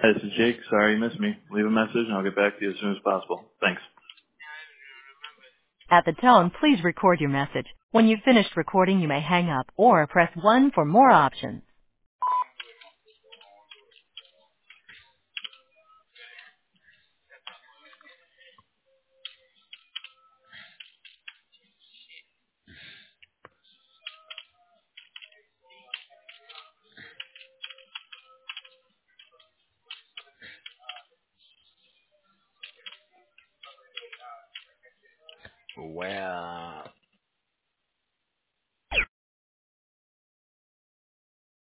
Hi, this is Jake. Sorry you missed me. Leave a message and I'll get back to you as soon as possible. Thanks. At the tone, please record your message. When you've finished recording, you may hang up or press 1 for more options. Well,